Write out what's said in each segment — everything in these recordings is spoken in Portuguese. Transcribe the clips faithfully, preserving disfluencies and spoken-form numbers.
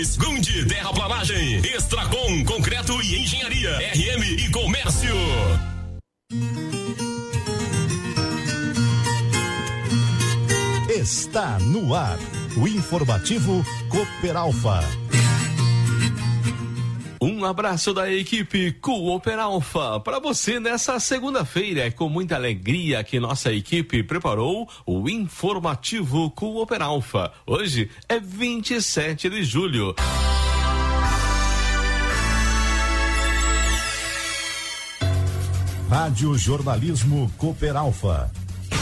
Gundi Terraplanagem, Extracom Concreto e Engenharia, R M e Comércio. Está no ar o informativo Cooperalfa. Um abraço da equipe Cooperalfa para você nessa segunda-feira. É com muita alegria que nossa equipe preparou o informativo Cooperalfa. Hoje é vinte e sete de julho. Rádio Jornalismo Cooperalfa.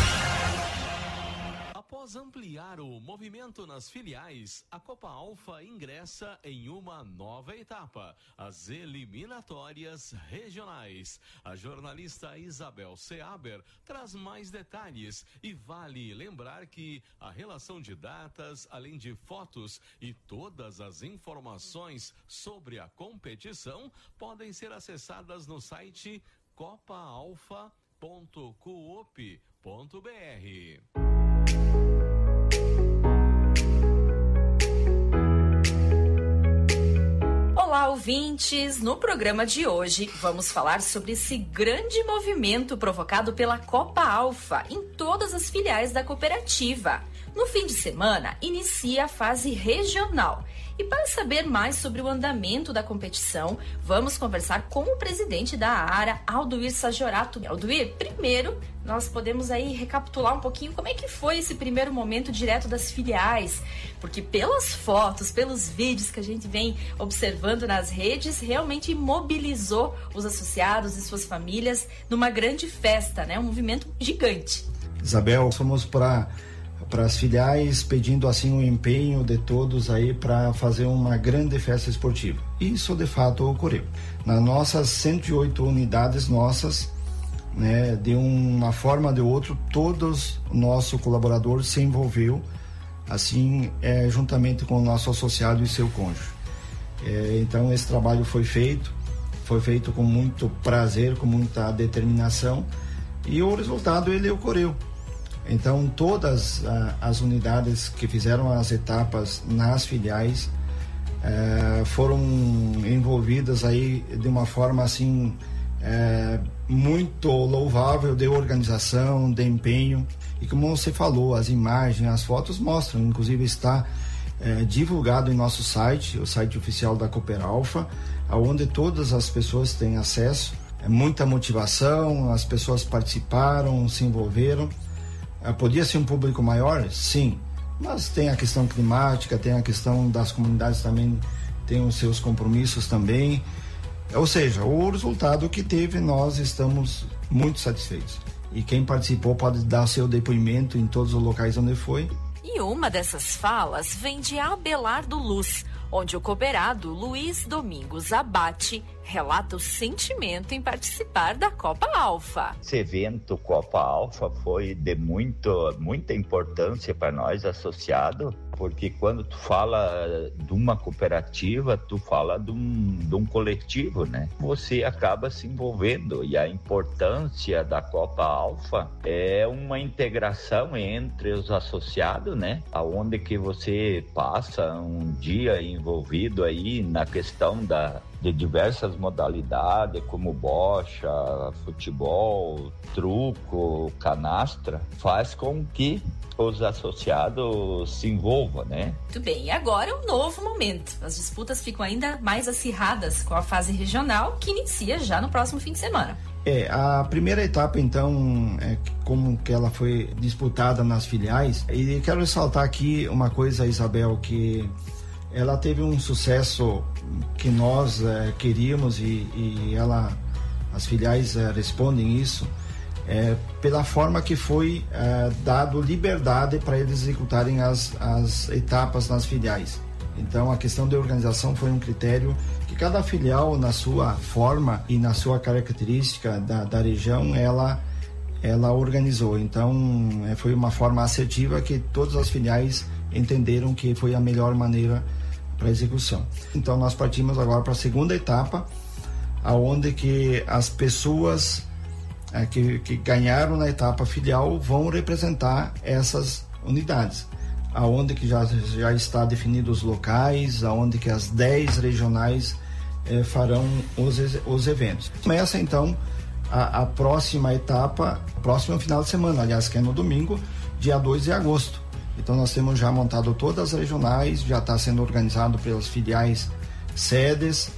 Após ampliar o movimento nas filiais, a Copa Alfa ingressa em uma nova etapa, as eliminatórias regionais. A jornalista Isabel Seaber traz mais detalhes e vale lembrar que a relação de datas, além de fotos e todas as informações sobre a competição, podem ser acessadas no site copa alfa ponto coop ponto br. Olá, ouvintes! No programa de hoje, vamos falar sobre esse grande movimento provocado pela Copa Alfa em todas as filiais da cooperativa. No fim de semana, inicia a fase regional. E para saber mais sobre o andamento da competição, vamos conversar com o presidente da ARA, Alduir Sajorato. Alduir, primeiro, nós podemos aí recapitular um pouquinho como é que foi esse primeiro momento direto das filiais, porque pelas fotos, pelos vídeos que a gente vem observando nas redes, realmente mobilizou os associados e suas famílias numa grande festa, né? Um movimento gigante. Isabel, fomos para para as filiais pedindo assim o empenho de todos aí para fazer uma grande festa esportiva. Isso de fato ocorreu. Nas nossas cento e oito unidades nossas, né, de uma forma ou de outra, todos o nosso colaborador se envolveu assim, é, juntamente com o nosso associado e seu cônjuge. É, então esse trabalho foi feito, foi feito com muito prazer, com muita determinação, e o resultado ele ocorreu. Então todas ah, as unidades que fizeram as etapas nas filiais eh, foram envolvidas aí de uma forma assim eh, muito louvável, de organização, de empenho, e como você falou, as imagens, as fotos mostram, inclusive está eh, divulgado em nosso site, o site oficial da Cooperalfa, onde todas as pessoas têm acesso. É muita motivação, as pessoas participaram, se envolveram. Podia ser um público maior? Sim, mas tem a questão climática, tem a questão das comunidades também, tem os seus compromissos também, ou seja, o resultado que teve, nós estamos muito satisfeitos, e quem participou pode dar seu depoimento em todos os locais onde foi. E uma dessas falas vem de Abelardo Luz, onde o cooperado Luiz Domingos Abate relata o sentimento em participar da Copa Alfa. Esse evento Copa Alfa foi de muito, muita importância para nós associados, porque quando tu fala de uma cooperativa, tu fala de um, de um coletivo, né? Você acaba se envolvendo, e a importância da Copa Alfa é uma integração entre os associados, né? Aonde que você passa um dia envolvido aí na questão da de diversas modalidades, como bocha, futebol, truco, canastra, faz com que os associados se envolvam, né? Muito bem, e agora é um novo momento. As disputas ficam ainda mais acirradas com a fase regional, que inicia já no próximo fim de semana. É, a primeira etapa, então, é como que ela foi disputada nas filiais, e quero ressaltar aqui uma coisa, Isabel, que ela teve um sucesso que nós é, queríamos, e, e ela, as filiais é, respondem isso, é, pela forma que foi é, dado liberdade para eles executarem as, as etapas nas filiais. Então a questão de organização foi um critério que cada filial, na sua forma e na sua característica da, da região, ela, ela organizou. Então é, foi uma forma assertiva que todas as filiais entenderam que foi a melhor maneira para a execução. Então nós partimos agora para a segunda etapa, aonde que as pessoas é, que, que ganharam na etapa filial vão representar essas unidades. aonde que já, já está definido os locais, aonde que as dez regionais eh, farão os, os eventos. Começa então a, a próxima etapa, próximo final de semana, aliás, que é no domingo, dia dois de agosto. Então nós temos já montado todas as regionais, já está sendo organizado pelas filiais sedes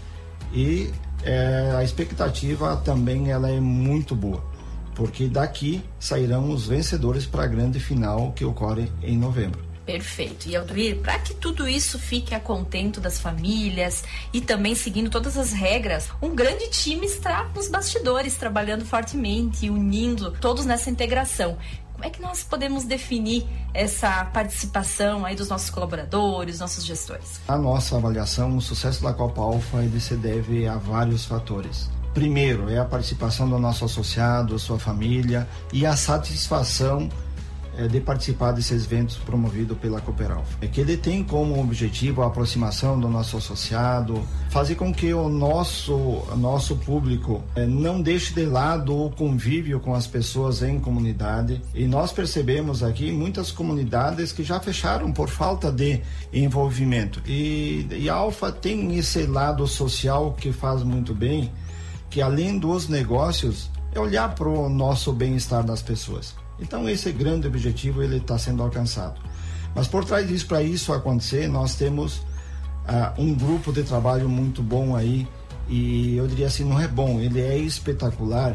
e eh, a expectativa também ela é muito boa, porque daqui sairão os vencedores para a grande final que ocorre em novembro. Perfeito. E Alduir, para que tudo isso fique a contento das famílias e também seguindo todas as regras, um grande time está nos bastidores, trabalhando fortemente e unindo todos nessa integração. Como é que nós podemos definir essa participação aí dos nossos colaboradores, nossos gestores? A nossa avaliação, o sucesso da Copa Alfa, ele se deve a vários fatores. Primeiro, é a participação do nosso associado, sua família e a satisfação de participar desses eventos promovidos pela Cooperalfa. É que ele tem como objetivo a aproximação do nosso associado, fazer com que o nosso, nosso público é, não deixe de lado o convívio com as pessoas em comunidade. E nós percebemos aqui muitas comunidades que já fecharam por falta de envolvimento. E, e a Alfa tem esse lado social que faz muito bem, que além dos negócios, é olhar para o nosso bem-estar das pessoas. Então esse grande objetivo ele está sendo alcançado. Mas por trás disso, para isso acontecer, nós temos uh, um grupo de trabalho muito bom aí, e eu diria assim, não é bom, ele é espetacular,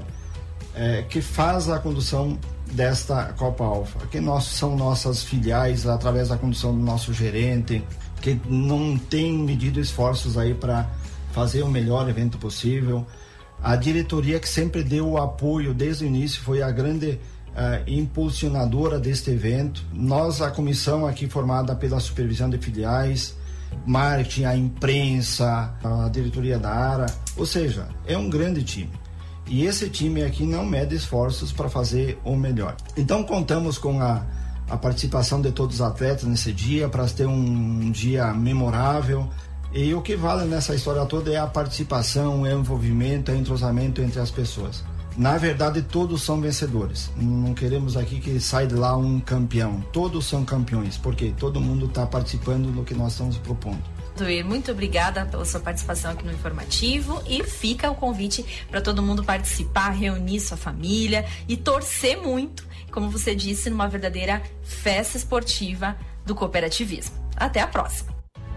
é, que faz a condução desta Copa Alfa, que nós, são nossas filiais, através da condução do nosso gerente, que não tem medido esforços aí para fazer o melhor evento possível. A diretoria que sempre deu o apoio desde o início, foi a grande Uh, impulsionadora deste evento. Nós, a comissão aqui formada pela supervisão de filiais, marketing, a imprensa, a diretoria da ARA, ou seja, é um grande time. E esse time aqui não mede esforços para fazer o melhor. Então contamos com a, a participação de todos os atletas nesse dia, para ter um dia memorável. E o que vale nessa história toda é a participação, é o envolvimento, é o entrosamento entre as pessoas. Na verdade, todos são vencedores. Não queremos aqui que saia de lá um campeão. Todos são campeões, porque todo mundo está participando do que nós estamos propondo. Alduir, muito obrigada pela sua participação aqui no Informativo, e fica o convite para todo mundo participar, reunir sua família e torcer muito, como você disse, numa verdadeira festa esportiva do cooperativismo. Até a próxima!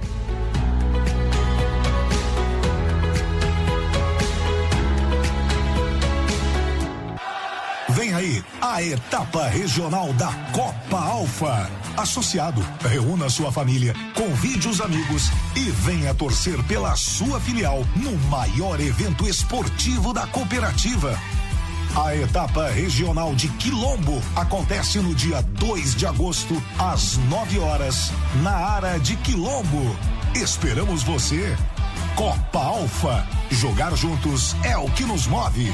Vem aí a etapa regional da Copa Alfa. Associado, reúna sua família, convide os amigos e venha torcer pela sua filial no maior evento esportivo da cooperativa. A etapa regional de Quilombo acontece no dia dois de agosto, às nove horas, na área de Quilombo. Esperamos você. Copa Alfa. Jogar juntos é o que nos move.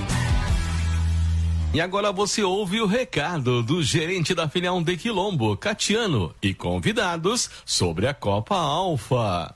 E agora você ouve o recado do gerente da filial de Quilombo, Catiano, e convidados sobre a Copa Alfa.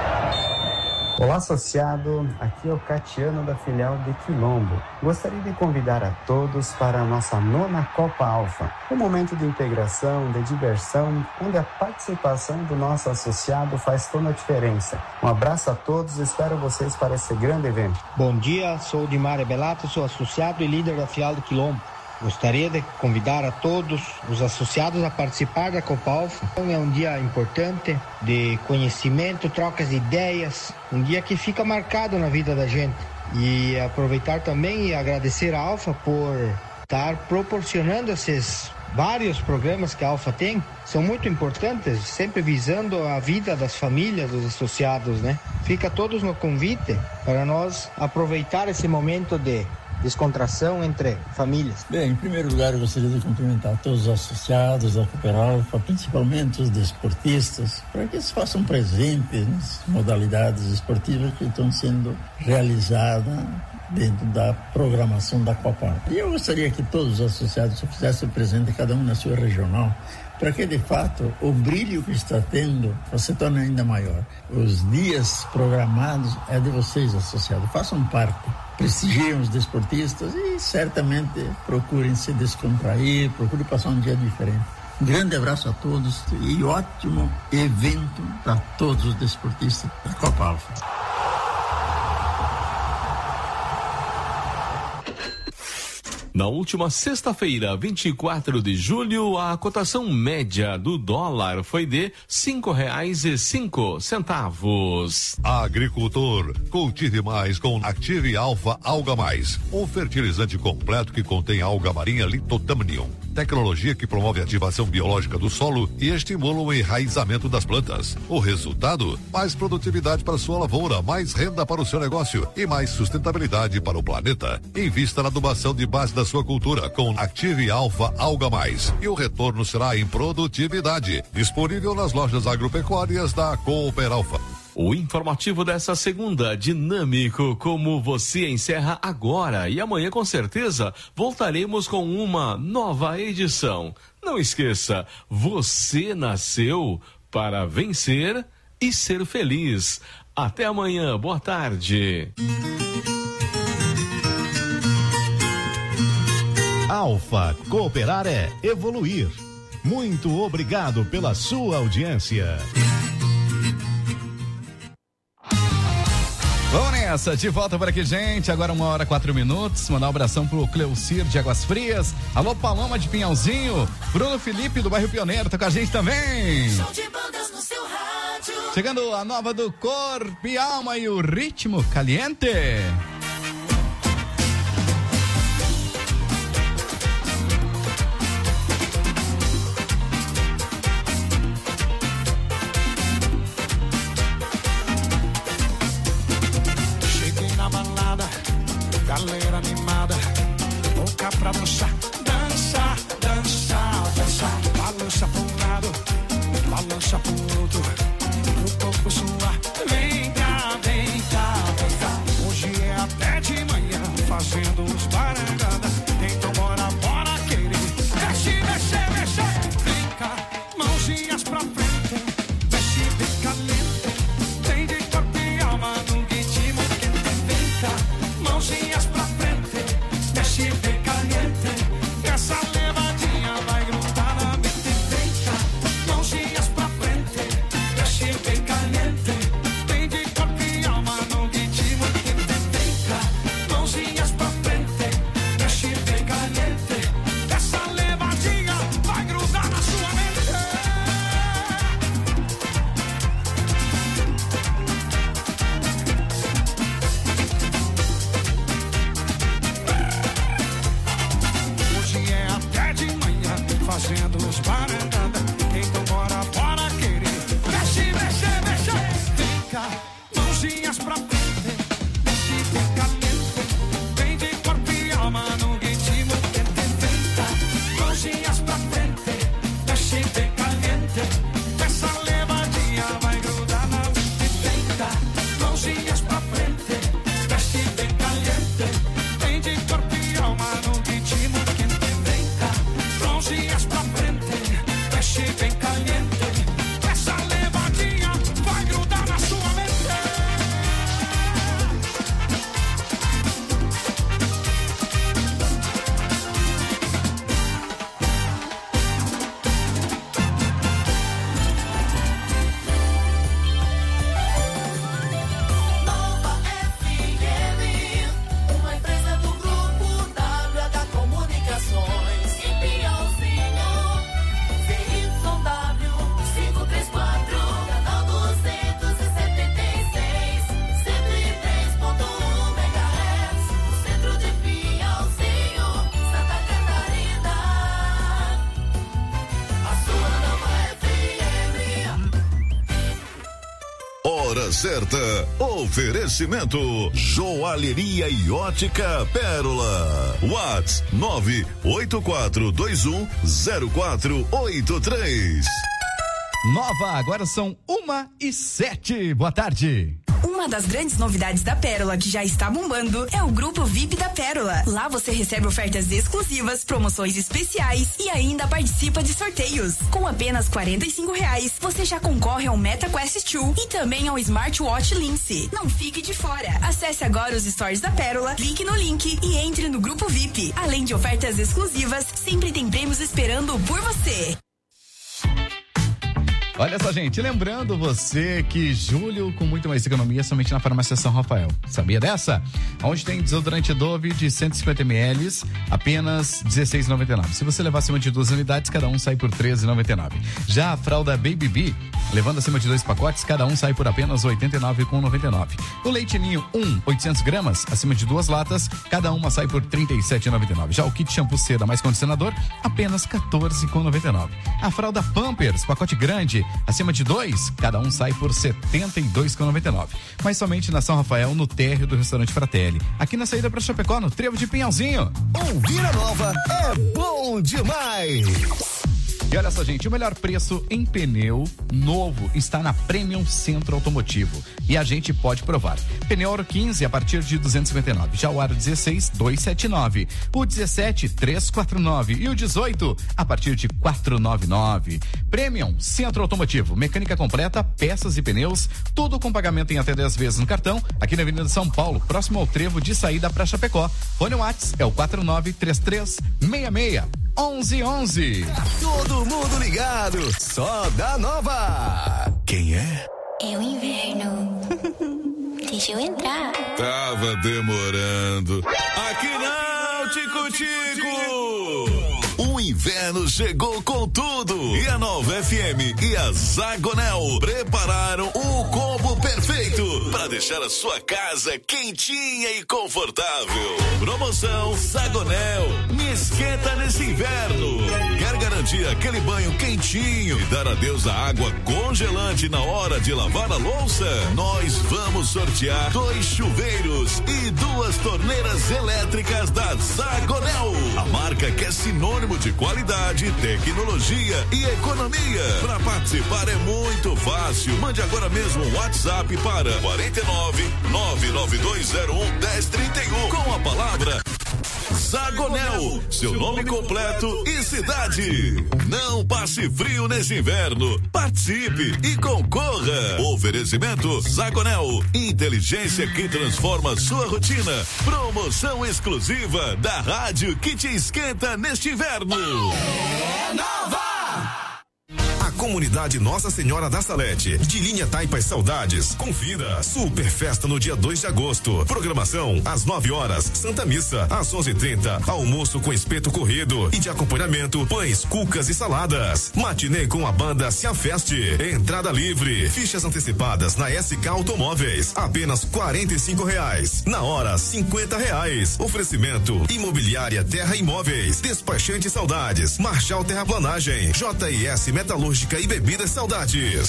Olá, associado, aqui é o Catiano da filial de Quilombo. Gostaria de convidar a todos para a nossa nona Copa Alfa, um momento de integração, de diversão, onde a participação do nosso associado faz toda a diferença. Um abraço a todos, espero vocês para esse grande evento. Bom dia, sou o Dimário Belato, sou associado e líder da filial de Quilombo. Gostaria de convidar a todos os associados a participar da Copa Alfa. É um dia importante de conhecimento, trocas de ideias, um dia que fica marcado na vida da gente. E aproveitar também e agradecer a Alfa por estar proporcionando esses vários programas que a Alfa tem. São muito importantes, sempre visando a vida das famílias, dos associados, né? Fica todos no convite para nós aproveitar esse momento de descontração entre famílias. Bem, em primeiro lugar eu gostaria de cumprimentar todos os associados da Cooperalfa, principalmente os desportistas, para que eles façam presentes nas modalidades esportivas que estão sendo realizadas dentro da programação da Copa Alfa. E eu gostaria que todos os associados fizessem presente, cada um na sua regional, para que de fato o brilho que está tendo se torne ainda maior. Os dias programados é de vocês, associados, façam parte. Prestigiem os desportistas e certamente procurem se descontrair, procurem passar um dia diferente. Um grande abraço a todos e ótimo evento para todos os desportistas da Copa Alfa. Na última sexta-feira, vinte e quatro de julho, a cotação média do dólar foi de cinco reais e cinco centavos. Agricultor, cultive mais com Active Alfa Alga Mais, um fertilizante completo que contém alga marinha Litotamnium, tecnologia que promove a ativação biológica do solo e estimula o enraizamento das plantas. O resultado? Mais produtividade para sua lavoura, mais renda para o seu negócio e mais sustentabilidade para o planeta. Invista na adubação de base da sua cultura com Active Alfa Alga Mais e o retorno será em produtividade. Disponível nas lojas agropecuárias da Cooper Alfa. O informativo dessa segunda, dinâmico como você, encerra agora e amanhã com certeza voltaremos com uma nova edição. Não esqueça, você nasceu para vencer e ser feliz. Até amanhã, boa tarde. Alfa, cooperar é evoluir. Muito obrigado pela sua audiência. Vamos nessa, de volta por aqui, gente. Agora uma hora, quatro minutos. Mandar um abração pro Cleucir de Águas Frias. Alô, Paloma de Pinhalzinho. Bruno Felipe do Bairro Pioneiro, tá com a gente também. Show de bandas no seu rádio. Chegando a nova do Corpo e Alma e o Ritmo Caliente. Galera animada, louca pra dançar, dançar, dançar, dançar. Balança pra um lado, balança pro outro, o corpo suar. Vem cá, vem cá, vem cá. Hoje é até de manhã, fazendo os barangadas. Então bora, bora querer. Desce, desce, desce. Vem cá, mãozinhas pra frente. Desce, vem caliente. Tem de corpo e alma no ritmo quente. Vem cá, mãozinhas pra frente, mexe bem caliente. Essa levadinha vai grudar na mente. Vem cá, mãozinhas pra frente, mexe bem caliente. Tem de corpo e alma no ritmo quente. Vem cá, mãozinhas pra frente, mexe bem caliente. Essa levadinha vai grudar na sua mente. Fazendo os barangada, então bora, bora querer. Mexe, mexe, mexe. Vem cá, mãozinhas pra frente. Mexe bem caliente. Vem de corpo e alma no ritmo quente. Vem cá, mãozinhas pra frente. Mexe bem caliente. Essa levadinha vai grudar na mente. Vem cá, mãozinhas pra frente. Mexe bem caliente. Vem de corpo e alma no ritmo quente. Vem cá, mãozinhas pra frente, mexe bem caliente. Essa levadinha vai grudar na sua mente. Nova F M, uma empresa do Grupo W H Comunicações. Em Pinhalzinho, V Y W quinhentos e trinta e quatro, canal duzentos e setenta e seis, cento e três ponto um megahertz, no centro de Pinhalzinho, Santa Catarina. A sua nova F M. Hora certa. Oferecimento Joalheria e Ótica Pérola. Whats nove oito quatro dois um zero quatro oito três. Nova, agora são uma e sete. Boa tarde. Uma das grandes novidades da Pérola que já está bombando é o Grupo V I P da Pérola. Lá você recebe ofertas exclusivas, promoções especiais e ainda participa de sorteios. Com apenas quarenta e cinco reais, você já concorre ao MetaQuest dois e também ao Smartwatch Lince. Não fique de fora. Acesse agora os stories da Pérola, clique no link e entre no Grupo V I P. Além de ofertas exclusivas, sempre tem prêmios esperando por você. Olha só, gente, lembrando você que julho com muito mais economia somente na Farmácia São Rafael. Sabia dessa? Onde tem desodorante Dove de cento e cinquenta mililitros, apenas dezesseis reais e noventa e nove centavos. Se você levar acima de duas unidades, cada um sai por treze reais e noventa e nove centavos. Já a fralda Baby Bee, levando acima de dois pacotes, cada um sai por apenas oitenta e nove reais e noventa e nove centavos. O leite ninho um, oitocentos gramas, acima de duas latas, cada uma sai por trinta e sete reais e noventa e nove centavos. Já o kit shampoo seda mais condicionador, apenas quatorze reais e noventa e nove centavos. A fralda Pampers, pacote grande, acima de dois, cada um sai por setenta e dois reais e noventa e nove centavos. Mas somente na São Rafael, no térreo do restaurante Fratelli. Aqui na saída para Chapecó, no Trevo de Pinhalzinho. Ouvir a nova é bom demais. E olha só, gente, o melhor preço em pneu novo está na Premium Centro Automotivo. E a gente pode provar. Pneu Aro quinze a partir de duzentos e cinquenta e nove. Já o Aro dezesseis, duzentos e setenta e nove. O dezessete, trezentos e quarenta e nove. E o dezoito, a partir de quatrocentos e noventa e nove. Premium Centro Automotivo. Mecânica completa, peças e pneus. Tudo com pagamento em até dez vezes no cartão. Aqui na Avenida São Paulo, próximo ao trevo de saída para Chapecó. Fone Whats é o quatro nove três três seis seis onze onze. Todo mundo ligado, só da nova. Quem é? É o inverno. Deixa eu entrar. Tava demorando. Aqui não, Tico-Tico! O inverno chegou com tudo e a Nova F M e a Zagonel prepararam o combo perfeito para deixar a sua casa quentinha e confortável. Promoção Zagonel, me esquenta nesse inverno. Quer garantir aquele banho quentinho e dar adeus à água congelante na hora de lavar a louça? Nós vamos sortear dois chuveiros e duas torneiras elétricas da Zagonel, a marca que é sinônimo de qualidade, tecnologia e economia. Para participar é muito fácil. Mande agora mesmo um WhatsApp para quarenta e nove, nove nove dois zero um, dez trinta e um com a palavra Zagonel, seu nome completo e cidade. Não passe frio nesse inverno. Participe e concorra. Oferecimento Zagonel, inteligência que transforma sua rotina. Promoção exclusiva da rádio que te esquenta neste inverno. É nova! A comunidade Nossa Senhora da Salete, de linha Taipas Saudades, convida. Super festa no dia dois de agosto. Programação às nove horas, Santa Missa às onze e trinta, almoço com espeto corrido e de acompanhamento pães, cucas e saladas. Matinê com a banda Se Afeste. Entrada livre. Fichas antecipadas na S K Automóveis, apenas quarenta e cinco reais. Na hora, cinquenta reais. Oferecimento Imobiliária Terra Imóveis, Despachante Saudades, Marchal Terraplanagem, J I S Metalúrgica e Bebidas Saudades.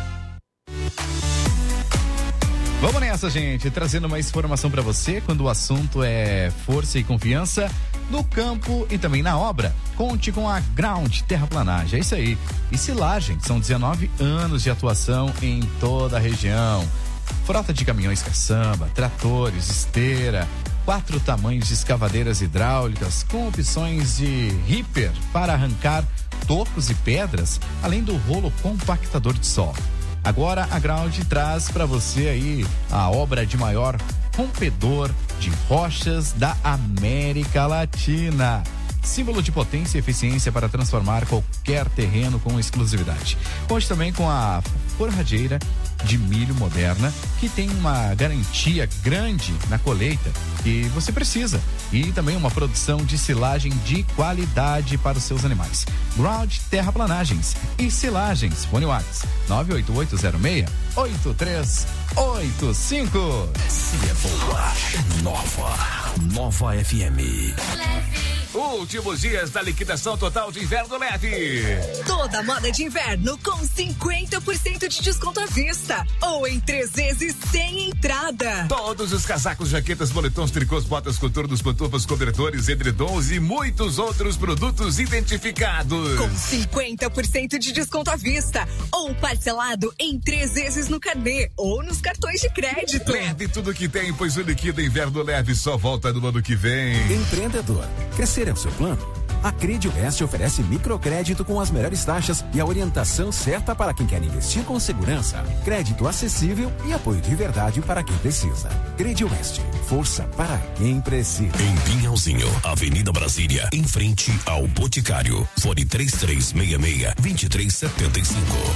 Vamos nessa, gente, trazendo mais informação para você quando o assunto é força e confiança no campo e também na obra. Conte com a Ground Terraplanagem, é isso aí. E silagem, são dezenove anos de atuação em toda a região. Frota de caminhões caçamba, tratores, esteira, quatro tamanhos de escavadeiras hidráulicas com opções de ripper para arrancar tocos e pedras, além do rolo compactador de solo. Agora a Ground traz para você aí a obra de maior rompedor de rochas da América Latina. Símbolo de potência e eficiência para transformar qualquer terreno com exclusividade. Conte também com a forrageira de milho moderna, que tem uma garantia grande na colheita que você precisa e também uma produção de silagem de qualidade para os seus animais. Ground Terraplanagens e Silagens. Fone Whats nove oito oito zero seis oito três oito cinco. Se é boa, é nova. Nova F M. Últimos dias da liquidação total de inverno leve. Toda moda de inverno com cinquenta por cento de desconto à vista ou em três vezes sem entrada. Todos os casacos, jaquetas, moletons, tricôs, botas, coturnos, pantufas, cobertores, edredons e muitos outros produtos identificados. Com cinquenta por cento de desconto à vista ou parcelado em três vezes no carnê ou nos cartões de crédito. Leve tudo que tem, pois o Liquida Inverno Leve só volta no ano que vem. Empreendedor, crescer é o seu plano? A Crediovest oferece microcrédito com as melhores taxas e a orientação certa para quem quer investir com segurança. Crédito acessível e apoio de verdade para quem precisa. Crediovest, força para quem precisa. Em Pinhalzinho, Avenida Brasília, em frente ao Boticário. Fone três três seis seis, dois três sete cinco.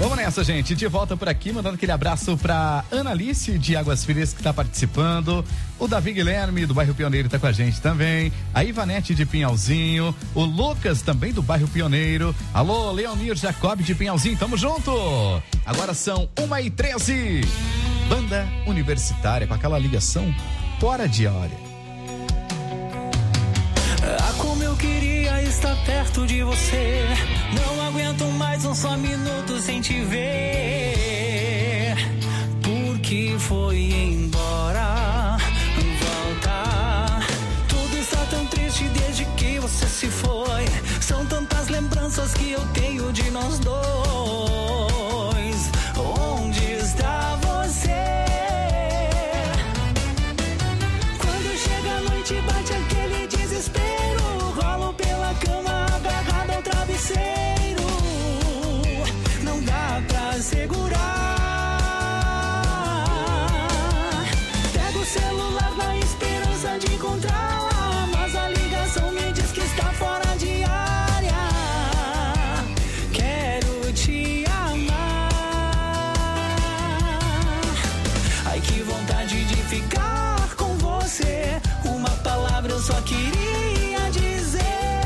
Vamos nessa, gente. De volta por aqui, mandando aquele abraço pra Analice de Águas Frias, que tá participando. O Davi Guilherme, do bairro Pioneiro, tá com a gente também. A Ivanete de Pinhalzinho. O Lucas, também do bairro Pioneiro. Alô, Leonir Jacob de Pinhalzinho, tamo junto. Agora são uma e treze. Banda Universitária, com aquela ligação fora de hora. Ah, como eu queria estar perto de você. Não aguento mais um só minuto sem te ver. Porque foi embora, voltar. Tudo está tão triste desde que você se foi. São tantas lembranças que eu tenho de nós dois. Onde está você? Quando chega a noite bate aquele desespero. Rolo pela cama agarrado ao travesseiro. Não dá pra segurar. Pego o celular na esperança de encontrá-la, mas a ligação me diz que está fora de área. Quero te amar. Ai, que vontade de ficar com você. Uma palavra eu só queria dizer.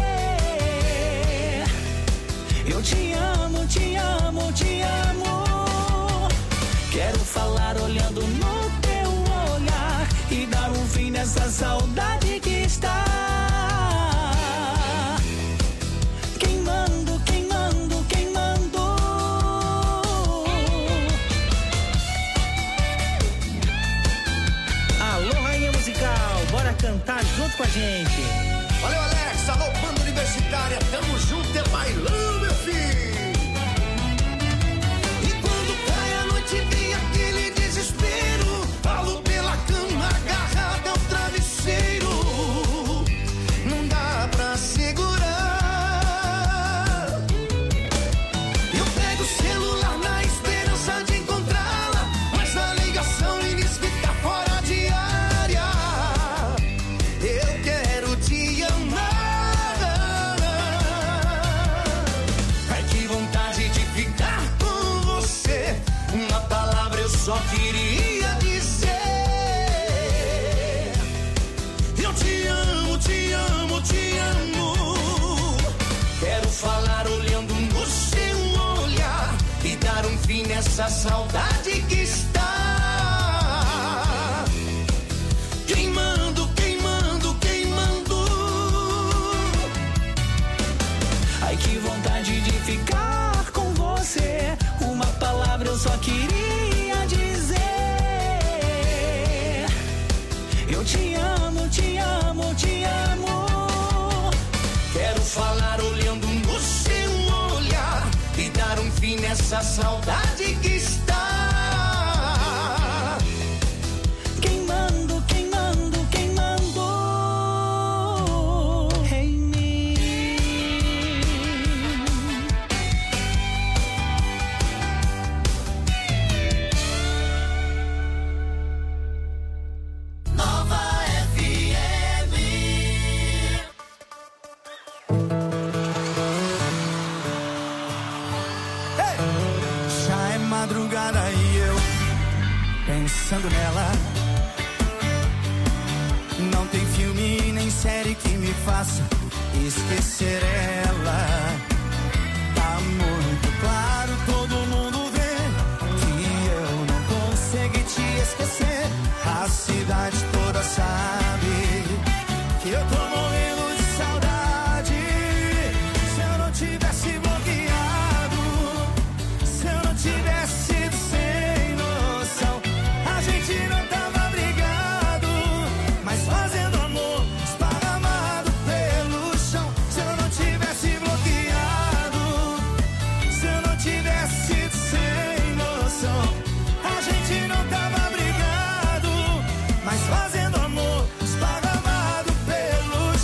Eu te amo, te amo, te amo. Quero falar olhando no teu olhar e dar um fim nessa saudade que está queimando, queimando, queimando. Alô, rainha musical, bora cantar junto com a gente. Valeu, Alex, alô, Banda Universitária, tamo junto, é bailão, meu filho. E quando cai a noite vem aquele desespero. Falo pela cama, agarrado ao travesseiro. Não dá pra segurar. Eu pego o celular na esperança de encontrá-la, mas a ligação me diz que tá fora de área. Eu quero te amar. Ai, que vontade de ficar com você. Uma palavra eu só queria dizer. Eu te amo, te amo, te amo. Quero falar olhando no seu olhar e dar um fim nessa saudade que está queimando, queimando, queimando. Ai, que vontade de ficar com você. Uma palavra eu só queria dizer. Eu te amo, te amo, te amo. Quero falar olhando no seu olhar e dar um fim nessa saudade que está queimando, queimando, queimando em mim. Nova F M. Já é madrugada e eu pensando nela. Não tem filme nem série que me faça esquecer ela. Tá muito claro, todo mundo vê que eu não consegui te esquecer. A cidade toda sabe que eu tô morrendo de saudade. Se eu não tivesse bloqueado, se eu não tivesse sido sem noção, a gente não tava brigado, mas fazendo amor esparramado pelo chão. Se eu não tivesse bloqueado, se eu não tivesse sido sem noção, a gente não tava brigado, mas fazendo amor esparramado pelo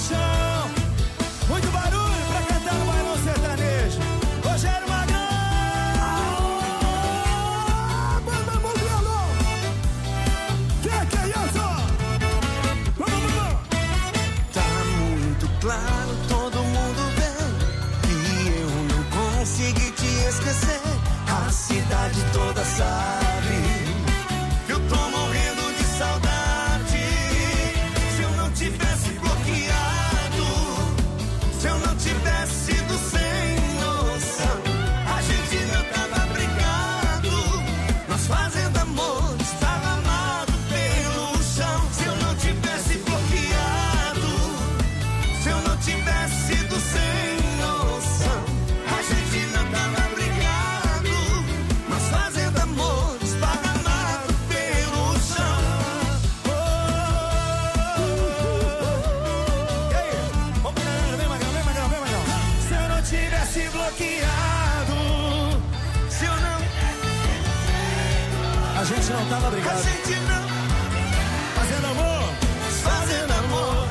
obrigado. A gente não fazendo amor, fazendo amor.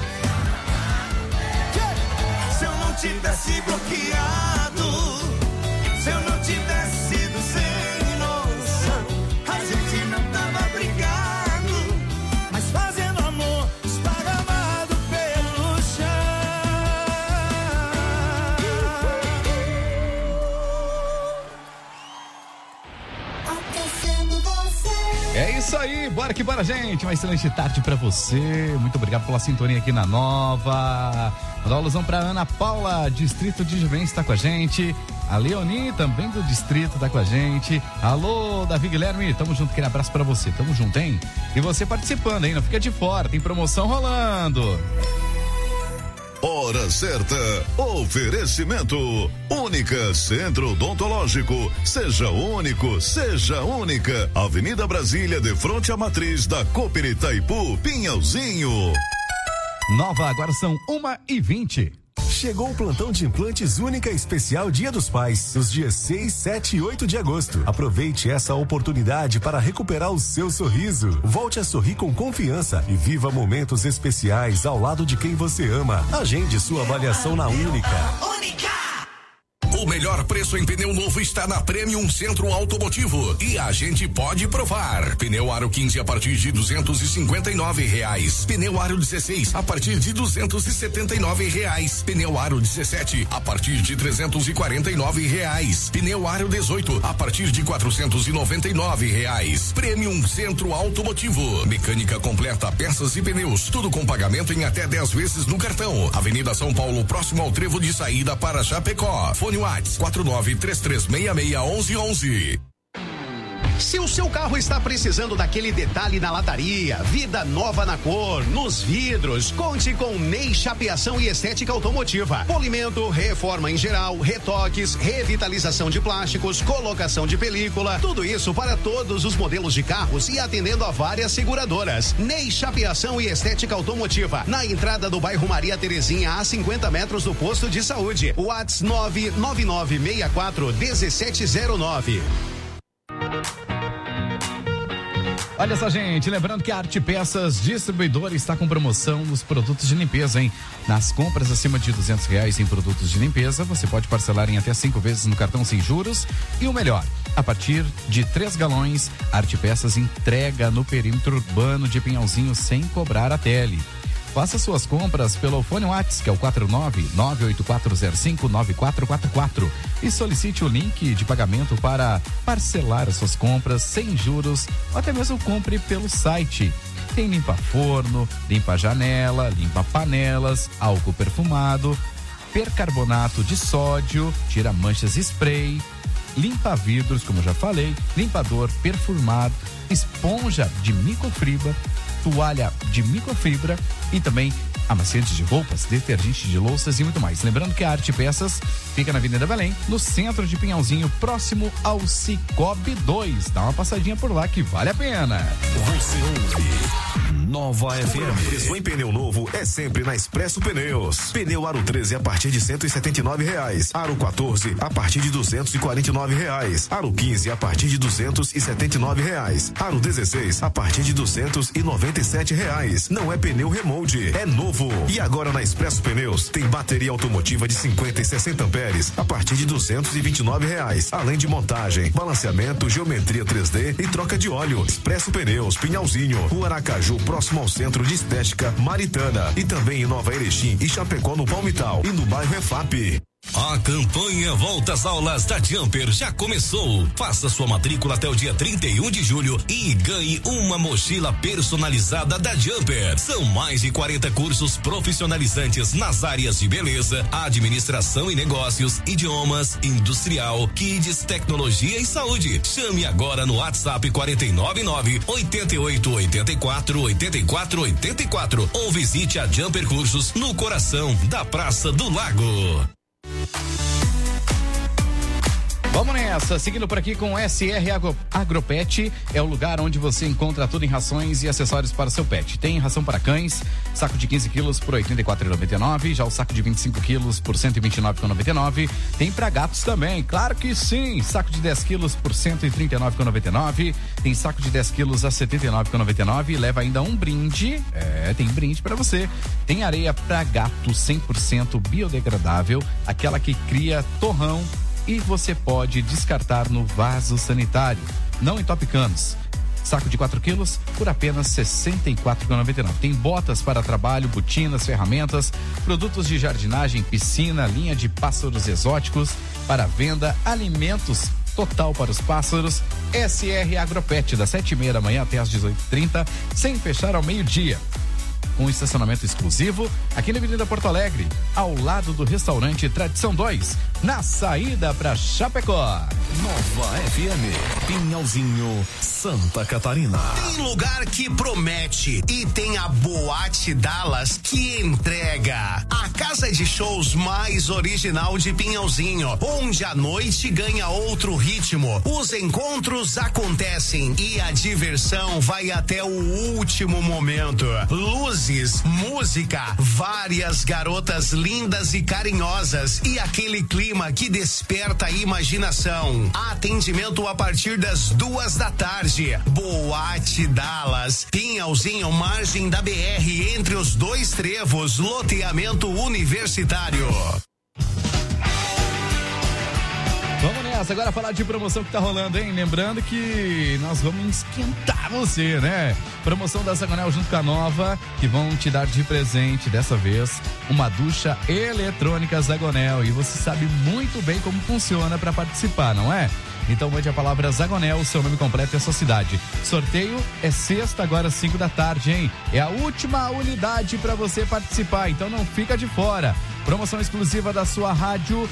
Se eu não tivesse bloqueado, se eu não tivesse sido sem noção, a gente não tava brigado, mas fazendo amor, esparramado pelo chão. Aquecendo você. É isso aí, bora que bora, gente. Uma excelente tarde pra você. Muito obrigado pela sintonia aqui na Nova. Mandar uma alusão pra Ana Paula, Distrito de Juventus, tá com a gente. A Leoni, também do Distrito, tá com a gente. Alô, Davi Guilherme, tamo junto, aquele abraço pra você. Tamo junto, hein? E você participando, hein? Não fica de fora, tem promoção rolando. Hora certa. Oferecimento. Única Centro Odontológico. Seja único, seja única. Avenida Brasília, de frente à matriz da Cooper Itaipu, Pinhalzinho. Nova, agora são uma e vinte. Chegou o plantão de implantes Única Especial Dia dos Pais, nos dias seis, sete e oito de agosto. Aproveite essa oportunidade para recuperar o seu sorriso. Volte a sorrir com confiança e viva momentos especiais ao lado de quem você ama. Agende sua avaliação na Única. O melhor preço em pneu novo está na Premium Centro Automotivo e a gente pode provar. Pneu Aro quinze a partir de duzentos e cinquenta e nove reais. Pneu Aro dezesseis a partir de duzentos e setenta e nove reais. Pneu Aro dezessete a partir de trezentos e quarenta e nove reais. Pneu Aro dezoito a partir de quatrocentos e noventa e nove reais. Premium Centro Automotivo. Mecânica completa, peças e pneus. Tudo com pagamento em até dez vezes no cartão. Avenida São Paulo, próximo ao trevo de saída para Chapecó. Fone quatro nove três três seis seis onze onze. Se o seu carro está precisando daquele detalhe na lataria, vida nova na cor, nos vidros, conte com Ney Chapeação e Estética Automotiva. Polimento, reforma em geral, retoques, revitalização de plásticos, colocação de película, tudo isso para todos os modelos de carros e atendendo a várias seguradoras. Ney Chapeação e Estética Automotiva, na entrada do bairro Maria Terezinha, a cinquenta metros do posto de saúde. WhatsApp nove nove nove seis quatro um sete zero nove. Olha só, gente, lembrando que a Arte Peças Distribuidora está com promoção nos produtos de limpeza, hein? Nas compras acima de duzentos reais em produtos de limpeza, você pode parcelar em até cinco vezes no cartão sem juros. E o melhor, a partir de três galões, a Arte Peças entrega no perímetro urbano de Pinhalzinho sem cobrar a tele. Faça suas compras pelo fone WhatsApp, que é o quatro nove nove oito quatro zero cinco nove quatro quatro quatro, e solicite o link de pagamento para parcelar as suas compras sem juros, ou até mesmo compre pelo site. Tem limpa forno, limpa janela, limpa panelas, álcool perfumado, percarbonato de sódio, tira manchas spray, limpa vidros, como já falei, limpador perfumado, esponja de microfibra, toalha de microfibra e também amaciante de roupas, detergente de louças e muito mais. Lembrando que a Arte Peças fica na Avenida Belém, no centro de Pinhalzinho, próximo ao Cicobi dois. Dá uma passadinha por lá que vale a pena. Você ouve Nova F M. Preço em pneu novo é sempre na Expresso Pneus. Pneu Aro treze a partir de cento e setenta e nove reais. Aro quatorze a partir de duzentos e quarenta e nove reais. Aro quinze a partir de duzentos e setenta e nove reais. Aro dezesseis a partir de duzentos e noventa e sete reais. Não é pneu remold, é novo. E agora na Expresso Pneus tem bateria automotiva de cinquenta e sessenta amperes a partir de duzentos e vinte e nove reais. Além de montagem, balanceamento, geometria três D e troca de óleo. Expresso Pneus, Pinhalzinho, Rua Aracaju, próximo ao Centro de Estética Maritana. E também em Nova Erechim e Chapecó, no Palmital. E no bairro E F A P. A campanha Volta às Aulas da Jumper já começou. Faça sua matrícula até o dia trinta e um de julho e ganhe uma mochila personalizada da Jumper. São mais de quarenta cursos profissionalizantes nas áreas de beleza, administração e negócios, idiomas, industrial, kids, tecnologia e saúde. Chame agora no WhatsApp quatro nove nove, oito oito oito quatro, oito quatro oito quatro ou visite a Jumper Cursos no coração da Praça do Lago. Vamos nessa, seguindo por aqui com S R Agro, Agropet, é o lugar onde você encontra tudo em rações e acessórios para o seu pet. Tem ração para cães, saco de quinze quilos por oitenta e quatro reais e noventa e nove centavos, já o saco de vinte e cinco quilos por cento e vinte e nove reais e noventa e nove centavos. Tem para gatos também, claro que sim, saco de dez quilos por cento e trinta e nove reais e noventa e nove centavos. Tem saco de dez quilos a setenta e nove reais e noventa e nove centavos e leva ainda um brinde, é, tem brinde para você. Tem areia para gato cem por cento biodegradável, aquela que cria torrão, e você pode descartar no vaso sanitário, não entope canos. Saco de quatro quilos por apenas sessenta e quatro reais e noventa e nove centavos. Tem botas para trabalho, botinas, ferramentas, produtos de jardinagem, piscina, linha de pássaros exóticos para venda, alimentos total para os pássaros. S R Agropet, das sete e meia da manhã até às dezoito e trinta, sem fechar ao meio-dia. Com estacionamento exclusivo aqui na Avenida Porto Alegre, ao lado do restaurante Tradição dois, na saída para Chapecó. Nova F M, Pinhalzinho, Santa Catarina. Tem lugar que promete e tem a Boate Dallas que entrega. A casa de shows mais original de Pinhalzinho, onde a noite ganha outro ritmo. Os encontros acontecem e a diversão vai até o último momento. Luzes, música, várias garotas lindas e carinhosas e aquele clima que desperta a imaginação. Atendimento a partir das duas da tarde. Boate Dallas, Pinhalzinho, margem da B R, entre os dois trevos, loteamento universitário. Vamos nessa, agora falar de promoção que tá rolando, hein? Lembrando que nós vamos esquentar você, né? Promoção da Zagonel junto com a Nova, que vão te dar de presente, dessa vez, uma ducha eletrônica Zagonel. E você sabe muito bem como funciona para participar, não é? Então mande a palavra Zagonel, seu nome completo e a sua cidade. Sorteio é sexta, agora às cinco da tarde, hein? É a última unidade para você participar, então não fica de fora. Promoção exclusiva da sua rádio.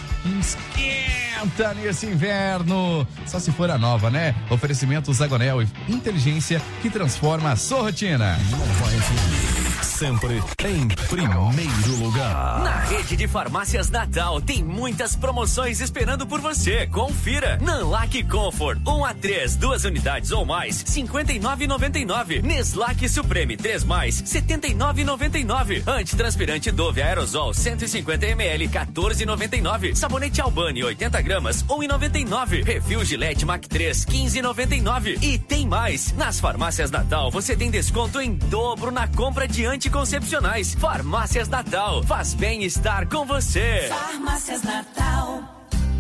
Esquenta nesse inverno. Só se for a Nova, né? Oferecimento Zagonel e inteligência que transforma a sua rotina. Nova F M, sempre em primeiro lugar. Na rede de farmácias Natal tem muitas promoções esperando por você. Confira. Nanlac Comfort um a três, duas unidades ou mais, cinquenta e nove reais e noventa e nove centavos. Neslac Supreme três mais, setenta e nove reais e noventa e nove centavos. Antitranspirante Dove Aerosol cento e cinquenta mililitros, quatorze reais e noventa e nove centavos. Sabonete Albani oitenta gramas, um real e noventa e nove centavos. Refil Gillette Mac três, quinze reais e noventa e nove centavos. E tem mais. Nas farmácias Natal você tem desconto em dobro na compra de anticoncepcionais. Farmácias Natal, faz bem estar com você. Farmácias Natal.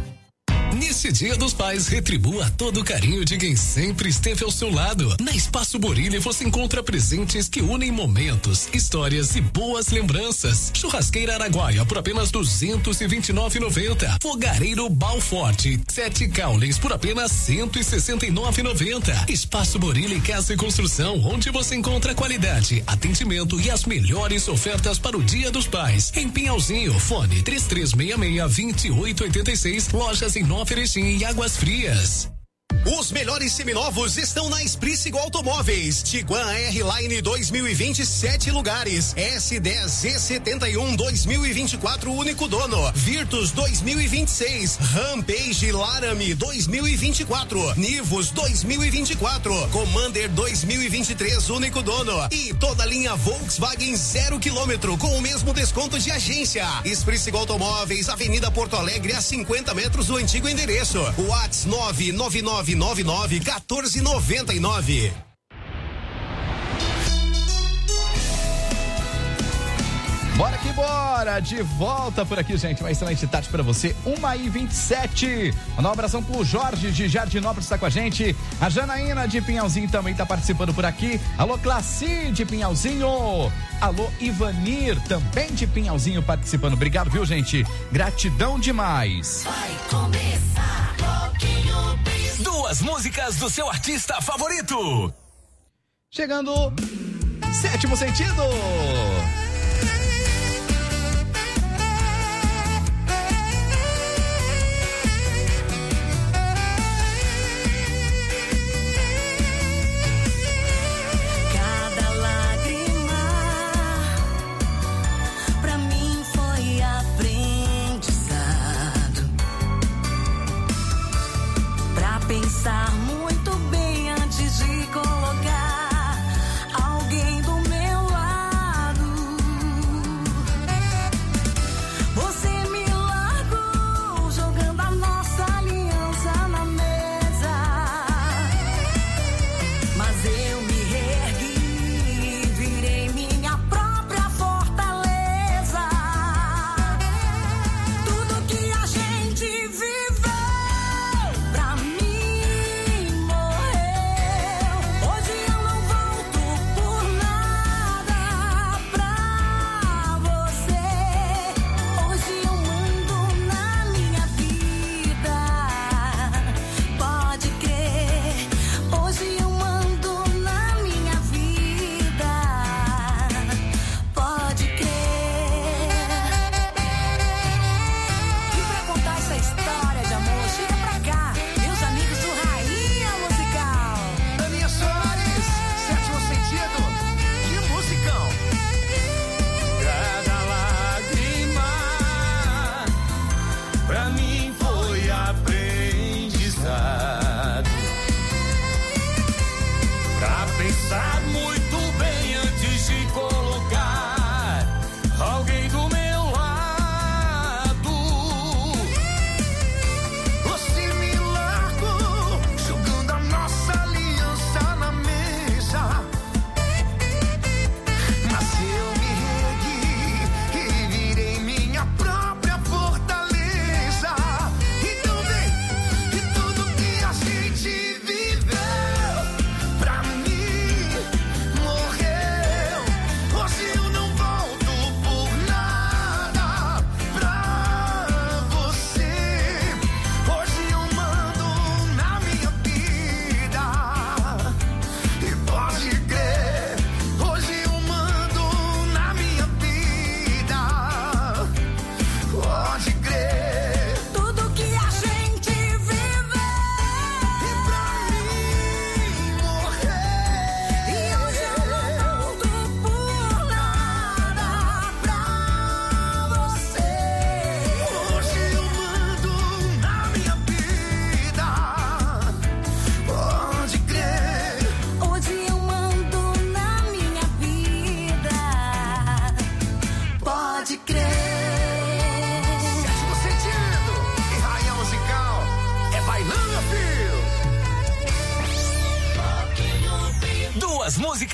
Nesse Dia dos Pais, retribua todo o carinho de quem sempre esteve ao seu lado. Na Espaço Borilli você encontra presentes que unem momentos, histórias e boas lembranças. Churrasqueira Araguaia por apenas duzentos e vinte e nove reais e noventa centavos. Fogareiro Balforte, sete Caulens por apenas cento e sessenta e nove reais e noventa centavos. Espaço Borilli Casa e Construção, onde você encontra qualidade, atendimento e as melhores ofertas para o Dia dos Pais. Em Pinhalzinho, fone três três seis seis, dois oito oito seis, lojas em Nova Erechim e Águas Frias. Os melhores seminovos estão na Espricigo Automóveis. Tiguan R-Line dois mil e vinte, sete lugares. S dez Z setenta e um dois mil e vinte e quatro, único dono. Virtus dois mil e vinte e seis. Rampage Laramie dois mil e vinte e quatro. Nivus dois mil e vinte e quatro. Commander dois mil e vinte e três, único dono. E toda a linha Volkswagen zero quilômetro com o mesmo desconto de agência. Espricigo Automóveis, Avenida Porto Alegre, a cinquenta metros do antigo endereço. WhatsApp nove nove nove nove nove um quatro nove nove. Bora que bora! De volta por aqui, gente. Uma excelente tarde pra você. uma e vinte e sete. Mandar um abração pro Jorge de Jardinópolis, está com a gente. A Janaína de Pinhalzinho também tá participando por aqui. Alô, Classi de Pinhalzinho. Alô, Ivanir, também de Pinhalzinho, participando. Obrigado, viu, gente? Gratidão demais. Vai começar Louquinho Bis. Duas músicas do seu artista favorito. Chegando, Sétimo Sentido.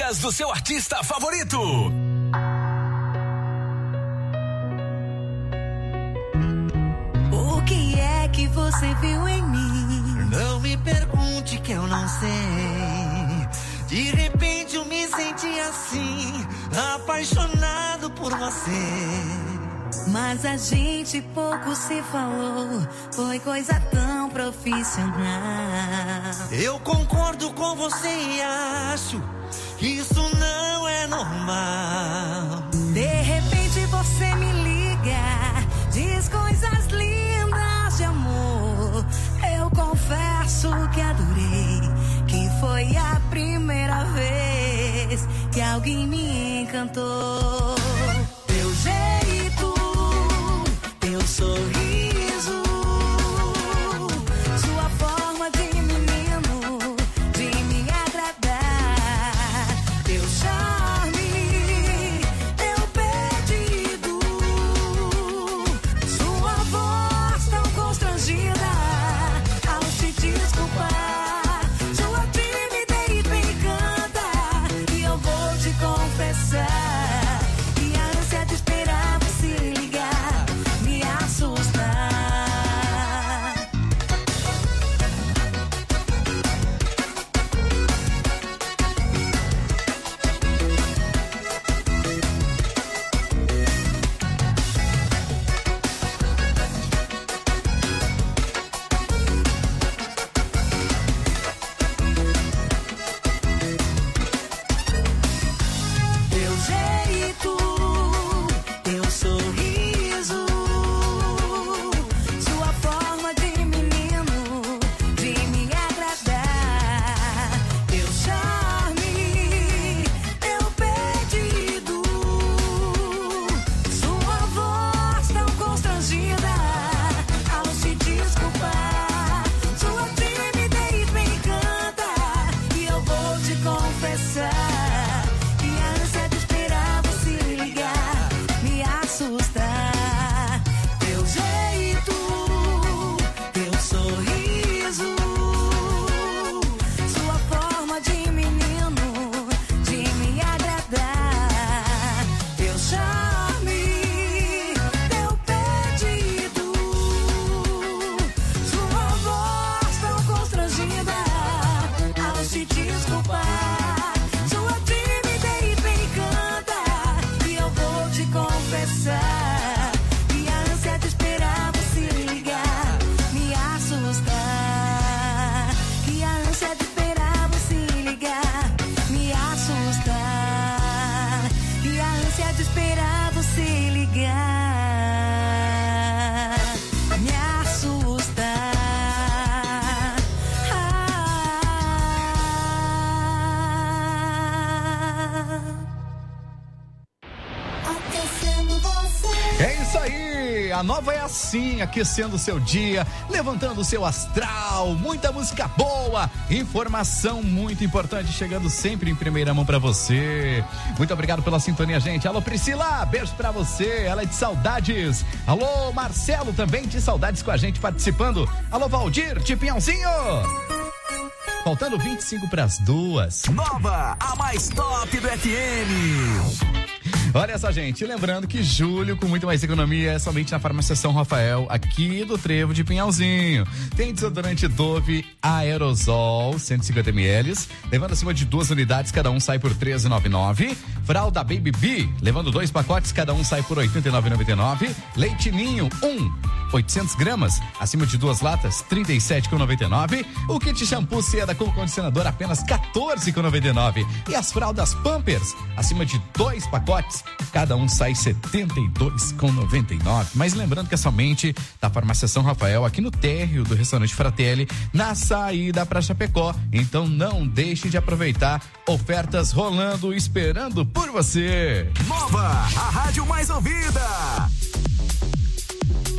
músicas do seu artista favorito. O que é que você viu em mim? Não me pergunte que eu não sei. De repente eu me senti assim, apaixonado por você. Mas a gente pouco se falou, foi coisa tão profissional. Eu concordo com você e acho que isso não é normal. De repente você me liga, diz coisas lindas de amor. Eu confesso que adorei, que foi a primeira vez que alguém me encantou. Teu jeito, teu sorriso, sua forma de menino, de me agradar. Teu charme, teu pedido, sua voz tão constrangida ao te desculpar. Sua timidez me encanta e eu vou te confessar que a ânsia de esperar você ligar me assusta. Teu jeito, teu sorriso, sua forma de menino, de me agradar. Teu charme, teu pedido, sua voz tão constrangida ao te desculpar. Sua timidez me encanta e eu vou te confessar que a ânsia de esperar você ligar me assusta. Teu jeito, teu sorriso, sua forma de menino, de me agradar. Teu charme, teu pedido, sua voz tão constrangida ao te desculpar. Sua timidez me encanta e eu vou te confessar que a ânsia de esperar você ligar me assusta. Que a ânsia de esperar você ligar me assusta. Que a ânsia de esperar você ligar me assusta. Aquecendo você. É isso aí, a nova é assim, aquecendo o seu dia, levantando o seu astral, muita música boa, informação muito importante, chegando sempre em primeira mão pra você. Muito obrigado pela sintonia, gente. Alô, Priscila, beijo pra você, ela é de saudades. Alô, Marcelo, também de saudades com a gente participando. Alô, Valdir, de Pinhãozinho. Faltando vinte e cinco pras duas. Nova, a mais top do F M. Olha só, gente, lembrando que julho, com muito mais economia, é somente na Farmácia São Rafael, aqui do Trevo de Pinhalzinho. Tem desodorante Dove Aerosol, cento e cinquenta mililitros, levando acima de duas unidades, cada um sai por treze reais e noventa e nove centavos. Fralda Baby B, levando dois pacotes, cada um sai por oitenta e nove reais e noventa e nove centavos. Leite Ninho, um, oitocentos gramas, acima de duas latas, trinta e sete reais e noventa e nove centavos. O kit shampoo seda com condicionador, apenas quatorze reais e noventa e nove centavos. E as fraldas Pampers, acima de dois pacotes, cada um sai setenta e dois reais e noventa e nove centavos. Mas lembrando que é somente da Farmácia São Rafael, aqui no térreo do restaurante Fratelli, na saída para Chapecó. Então não deixe de aproveitar, ofertas rolando, esperando por você. Nova, a rádio mais ouvida.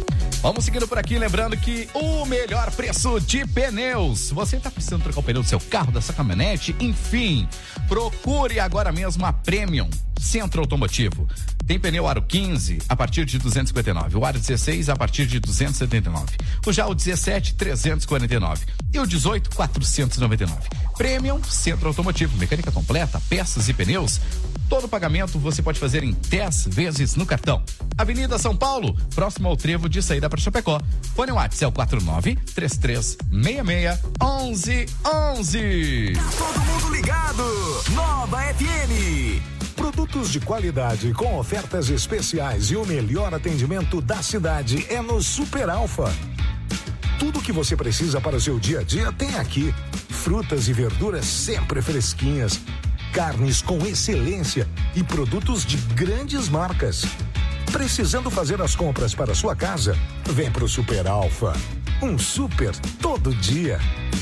Vamos seguindo por aqui, lembrando que o melhor preço de pneus. Você está precisando trocar o pneu do seu carro, da sua caminhonete, enfim, procure agora mesmo a Premium Centro Automotivo. Tem pneu aro quinze a partir de duzentos e cinquenta e nove, o aro dezesseis a partir de duzentos e setenta e nove, o já o dezessete trezentos e quarenta e nove e o dezoito quatrocentos e noventa e nove. Premium Centro Automotivo, mecânica completa, peças e pneus. Todo pagamento você pode fazer em dez vezes no cartão. Avenida São Paulo, próximo ao trevo de saída para Chapecó. Fone WhatsApp é o quatro nove três três seis seis um um um um. Todo mundo ligado, Nova F M. Produtos de qualidade com ofertas especiais e o melhor atendimento da cidade é no Super Alfa. Tudo que você precisa para o seu dia a dia tem aqui. Frutas e verduras sempre fresquinhas, carnes com excelência e produtos de grandes marcas. Precisando fazer as compras para sua casa? Vem pro Super Alfa. Um super todo dia.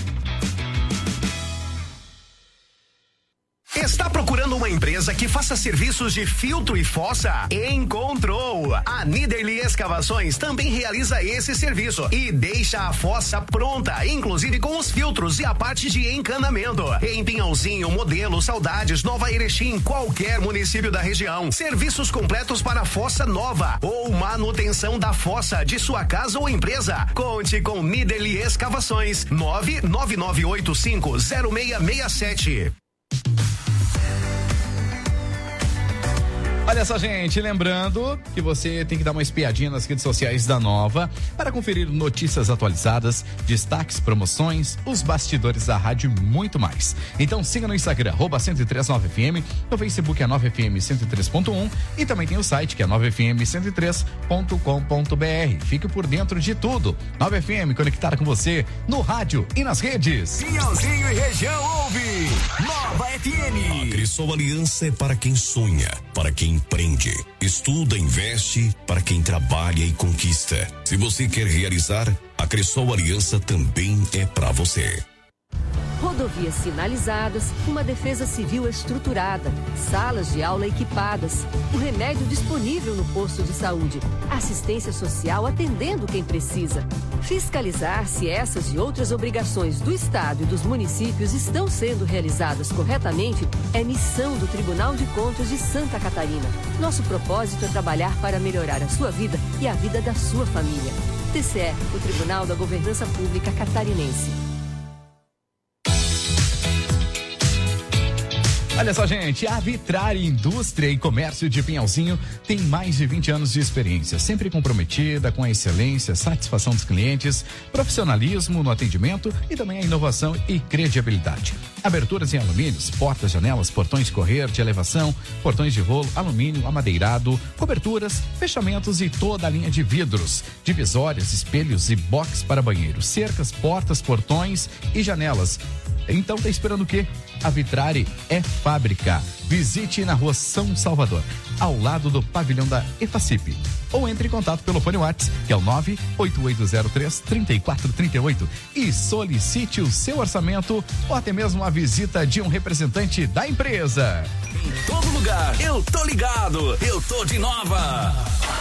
Está procurando uma empresa que faça serviços de filtro e fossa? Encontrou! A Niederli Escavações também realiza esse serviço e deixa a fossa pronta, inclusive com os filtros e a parte de encanamento. Em Pinhalzinho, Modelo, Saudades, Nova Erechim, qualquer município da região. Serviços completos para fossa nova ou manutenção da fossa de sua casa ou empresa. Conte com Niederli Escavações. nove nove nove oito cinco zero seis seis sete. Olha só, gente, lembrando que você tem que dar uma espiadinha nas redes sociais da Nova para conferir notícias atualizadas, destaques, promoções, os bastidores da rádio e muito mais. Então siga no Instagram, arroba cento e três nove F M, no Facebook é nove F M cento e três ponto um e também tem o site que é nove F M cento e três ponto com ponto B R. Fique por dentro de tudo. nove F M conectada com você no rádio e nas redes. Pinhalzinho e região ouve Nova F M. A Cressol Aliança é para quem sonha, para quem empreende, estuda, investe, para quem trabalha e conquista. Se você quer realizar, a Cressol Aliança também é para você. Rodovias sinalizadas, uma defesa civil estruturada, salas de aula equipadas, o remédio disponível no posto de saúde, assistência social atendendo quem precisa. Fiscalizar se essas e outras obrigações do Estado e dos municípios estão sendo realizadas corretamente é missão do Tribunal de Contas de Santa Catarina. Nosso propósito é trabalhar para melhorar a sua vida e a vida da sua família. T C E, o Tribunal da Governança Pública Catarinense. Olha só, gente, a Vitrari Indústria e Comércio de Pinhalzinho tem mais de vinte anos de experiência, sempre comprometida com a excelência, satisfação dos clientes, profissionalismo no atendimento e também a inovação e credibilidade. Aberturas em alumínios, portas, janelas, portões de correr, de elevação, portões de rolo, alumínio, amadeirado, coberturas, fechamentos e toda a linha de vidros, divisórias, espelhos e box para banheiros, cercas, portas, portões e janelas. Então tá esperando o quê? A Vitrari é fábrica. Visite na rua São Salvador, ao lado do pavilhão da Efacip. Ou entre em contato pelo fone WhatsApp, que é o nove oito oito zero três, três quatro três oito e solicite o seu orçamento ou até mesmo a visita de um representante da empresa. Em todo lugar, eu tô ligado, eu tô de Nova.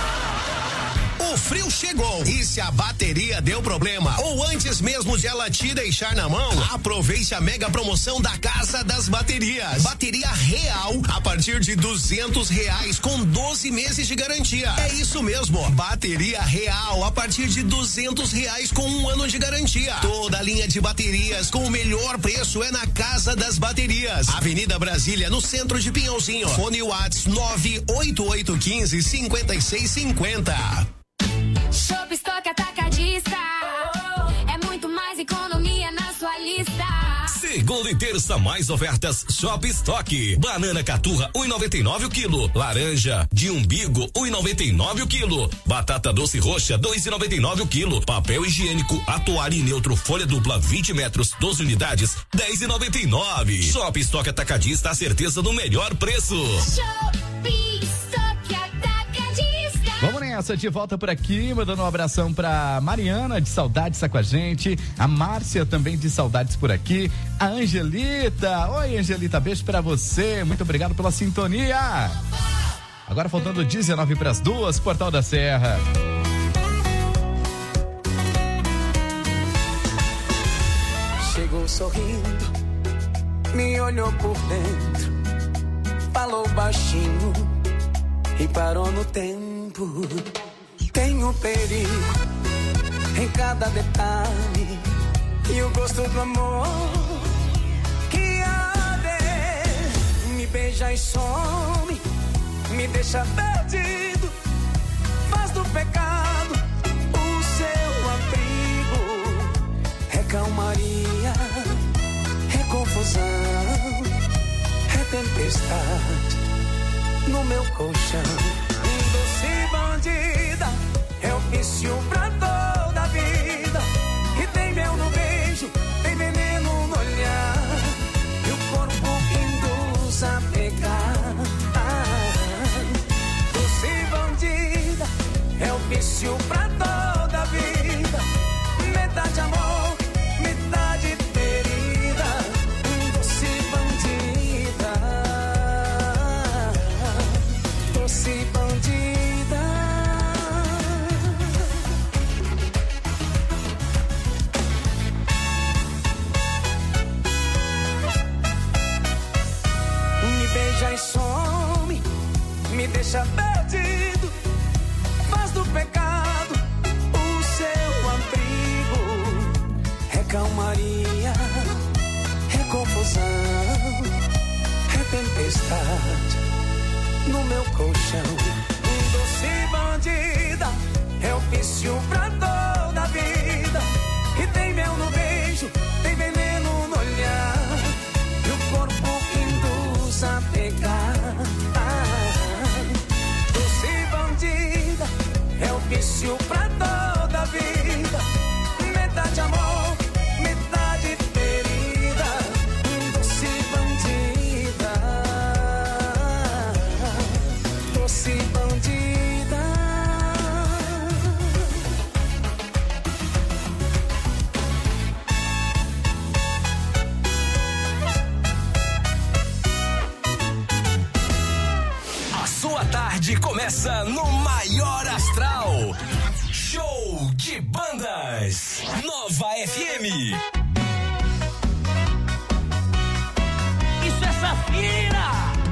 O frio chegou e se a bateria deu problema ou antes mesmo de ela te deixar na mão, aproveite a mega promoção da Casa das Baterias. Bateria real a partir de duzentos reais com doze meses de garantia. É isso mesmo, bateria real a partir de duzentos reais com um ano de garantia. Toda a linha de baterias com o melhor preço é na Casa das Baterias. Avenida Brasília, no centro de Pinhalzinho. Fone WhatsApp nove oito oito um cinco, cinco seis cinco zero. Shop Stock Atacadista. É muito mais economia na sua lista. Segunda e terça, mais ofertas Shop Stock. Banana caturra, um e noventa e nove o quilo. Laranja de umbigo, um e noventa e nove o quilo. Batata doce roxa, dois e noventa e nove o quilo. Papel higiênico, atuário e neutro, folha dupla, vinte metros, doze unidades, dez e noventa e nove. Shop Stock Atacadista, a certeza do melhor preço. Shop Stock Atacadista. Vamos nessa, de volta por aqui, mandando um abração pra Mariana, de saudades, está com a gente, a Márcia também de saudades por aqui, a Angelita, oi Angelita, beijo pra você, muito obrigado pela sintonia. Agora faltando dezenove para as duas, Portal da Serra. chegou sorrindo, me olhou por dentro, falou baixinho e parou no tempo. Tem um perigo em cada detalhe e o gosto do amor que arde. Me beija e some, me deixa perdido, faz do pecado o seu abrigo. É calmaria, é confusão, é tempestade no meu colchão. Doce bandida, é o vício pra toda a vida. E tem mel no beijo, tem veneno no olhar, e o corpo induz a pegar. Ah, doce bandida, é o vício pra toda a vida. Metade amor, metade ferida. Doce bandida, doce bandida. E some, me deixa perdido, faz do pecado o seu abrigo. É calmaria, é confusão, é tempestade no meu colchão. Doce bandida, é o vício pra toda a vida. E tem mel no beijo, tem veneno no olhar, e o corpo induz a pegar. Ah, doce bandida, é o vício pra toda a vida. Metade amor, metade ferida. Doce bandida, doce bandida. A sua tarde começa no maior astral. Show de bandas. Nova F M. Isso é Safira.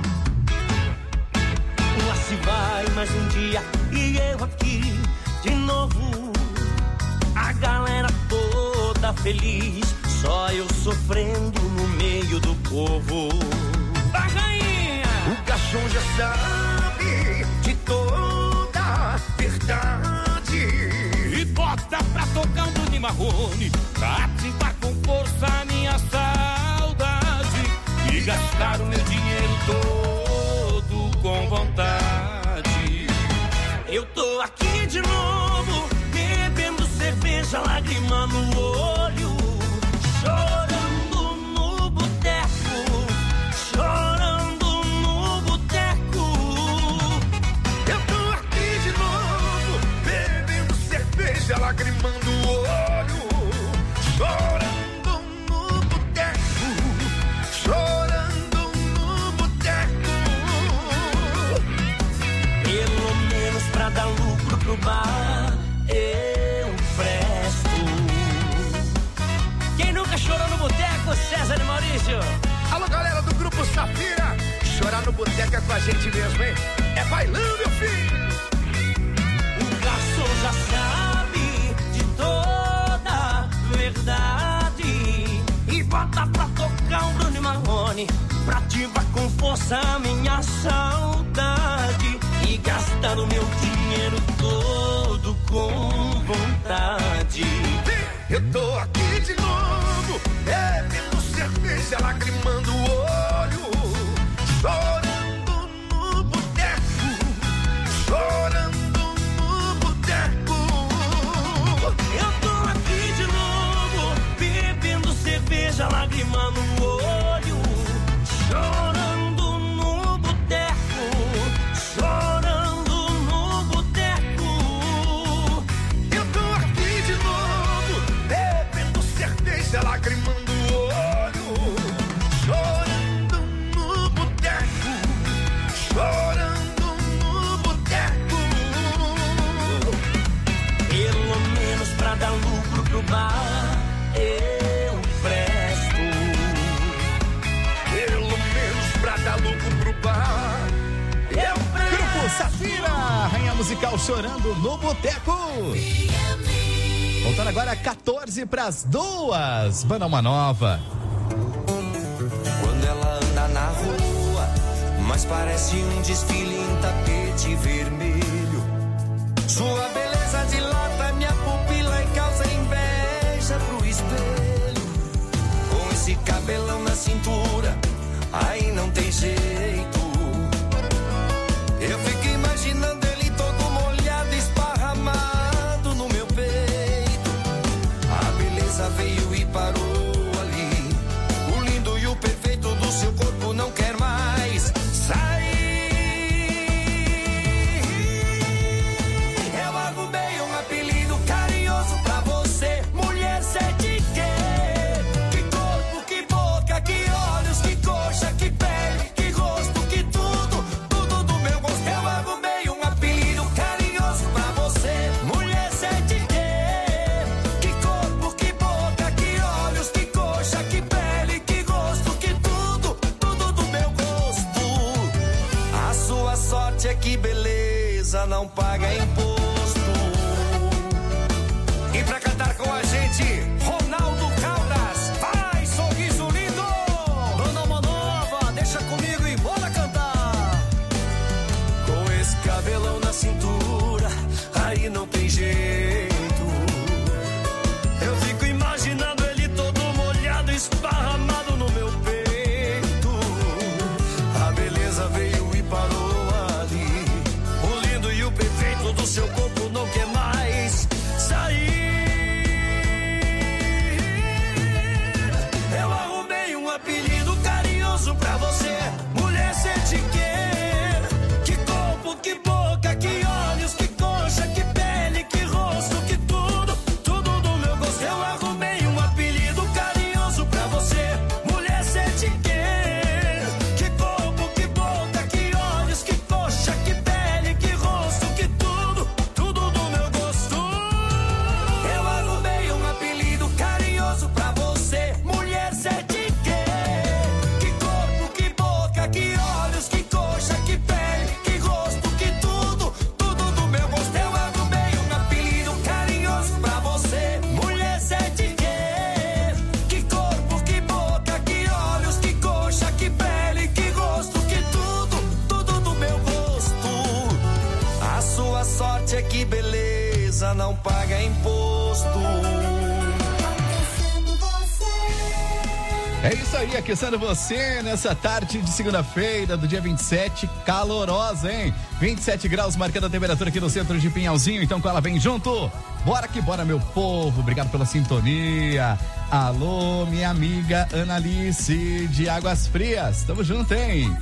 Lá se vai mais um dia e eu aqui de novo. A galera toda feliz, só eu sofrendo no meio do povo. A rainha! O cachorro já sabe de toda a verdade e bota pra tocar um Bruno Marrone pra ativar com força a minha saudade e gastar o meu dinheiro todo com vontade. Eu tô aqui de novo, bebendo cerveja, lágrima no olho, chorando no boteco, chorando no boteco. Eu tô aqui de novo, bebendo cerveja, lagrimando o olho, chorando no boteco, chorando no boteco. Pelo menos pra dar lucro pro bar, eu presto. Quem nunca chorou no boteco, César e Maurício? Alô, galera do Grupo Safira, chorar no boteco é com a gente mesmo, hein? É bailando, meu filho. O garçom já sabe de toda a verdade e bota pra tocar um Bruno Marrone pra ativar com força a minha saudade e gastar o meu dinheiro todo com vontade. Eu tô aqui de novo, bebendo cerveja, lagrimando o olho, chorando no boteco, chorando no boteco. Eu tô aqui de novo, bebendo cerveja, lagrimando o olho, chorando no boteco, chorando no boteco. Eu tô aqui de novo, bebendo cerveja, lagrimando o olho, musical Chorando no Boteco. Voltando agora, quatorze pras duas. Banda Uma Nova. Quando ela anda na rua, mas parece um desfile em tapete vermelho. Sua beleza dilata minha pupila e causa inveja pro espelho. Com esse cabelão na cintura, aí não tem jeito. Eu fico imaginando ele todo molhado, esparramado no meu peito. A beleza veio e parou ali. O lindo e o perfeito do seu corpo não quer mais sair. Eu arrumei um apelido carinhoso pra você, mulher sete quê. Que corpo, que boca, que olhos, que coxa, que pele, que rosto, que tudo, tudo do meu gosto. Eu arrumei um apelido carinhoso pra você, mulher sete quê. Que corpo, que boca, que olhos, que coxa, que pele, que rosto, que tudo, tudo do meu gosto. A sua sorte é que beleza não paga imposto. E pra cantar com a gente, Ronaldo Caldas, vai, sorriso lindo! Banda Uma Nova, deixa comigo e bora cantar! Com esse cabelão na cintura, aí não tem jeito. Eu fico imaginando ele todo molhado, esparramado no meu peito. A beleza veio e parou ali. O lindo e o perfeito do seu corpo não quer mais sair. Eu arrumei um apelido carinhoso pra você, mulher sete quê. Que corpo, que boca, que olhos, que coxa, que pele, que rosto, que tudo, tudo do meu gosto. Eu arrumei um apelido carinhoso pra você, mulher sete quê. Que corpo, que boca, que olhos, que coxa, que pele, que rosto, que tudo, tudo do meu gosto. Eu arrumei um apelido carinhoso pra você, mulher sete quê. Que corpo, que boca, que olhos, que coxa, que pele, que rosto, que tudo, tudo do meu gosto. Eu arrumei um apelido carinhoso pra você, mulher sete quê. Que corpo, que boca, que olhos, que coxa, que pele, que rosto, que tudo, tudo do meu gosto. A sua sorte é que beleza não paga imposto. É isso aí, aquecendo você nessa tarde de segunda-feira, do dia vinte e sete, calorosa, hein? vinte e sete graus, marcando a temperatura aqui no centro de Pinhalzinho, então com ela vem junto. Bora que bora, meu povo, obrigado pela sintonia. Alô, minha amiga Analice de Águas Frias, tamo junto, hein?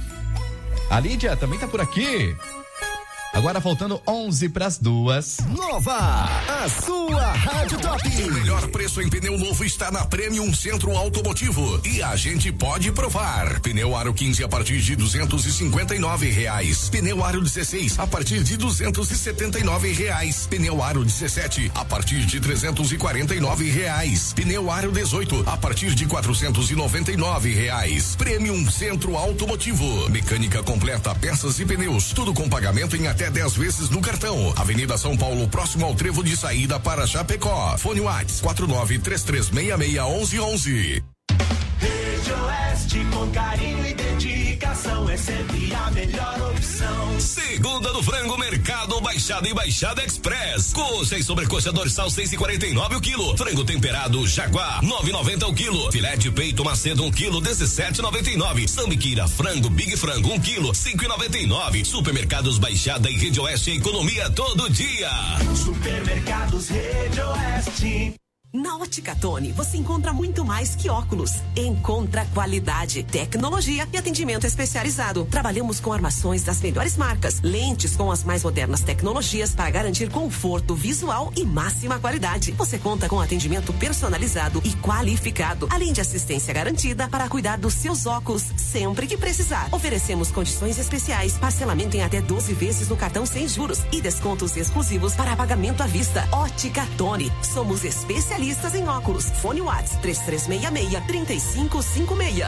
A Lídia também tá por aqui. Agora faltando onze pras duas. Nova, a sua Rádio Top. O melhor preço em pneu novo está na Premium Centro Automotivo e a gente pode provar. Pneu Aro quinze a partir de duzentos e cinquenta e nove reais. Pneu Aro dezesseis a partir de duzentos e setenta e nove reais. Pneu Aro dezessete a partir de trezentos e quarenta e nove reais. Pneu Aro dezoito a partir de quatrocentos e noventa e nove reais. Premium Centro Automotivo. Mecânica completa, peças e pneus. Tudo com pagamento em até dez vezes no cartão. Avenida São Paulo, próximo ao trevo de saída para Chapecó. Fone Whats quatro nove três três seis seis onze onze. Rede Oeste, com carinho e dedicação, é sempre a melhor opção. Segunda do frango, Mercado Baixada e Baixada Express. Coxa e sobrecoxa dorsal seis e quarenta e nove o quilo. Frango temperado Jaguar nove e noventa o quilo. Filé de peito Macedo um quilo dezessete e noventa e nove. Sambiquira frango Big Frango um quilo cinco e noventa e nove. Supermercados Baixada e Rede Oeste, economia todo dia. Supermercados Rede Oeste. Na Ótica Tony, você encontra muito mais que óculos. Encontra qualidade, tecnologia e atendimento especializado. Trabalhamos com armações das melhores marcas, lentes com as mais modernas tecnologias para garantir conforto visual e máxima qualidade. Você conta com atendimento personalizado e qualificado, além de assistência garantida para cuidar dos seus óculos sempre que precisar. Oferecemos condições especiais, parcelamento em até doze vezes no cartão sem juros e descontos exclusivos para pagamento à vista. Ótica Tony, somos especialistas em óculos. Fone Whats três três seis seis, três cinco cinco seis.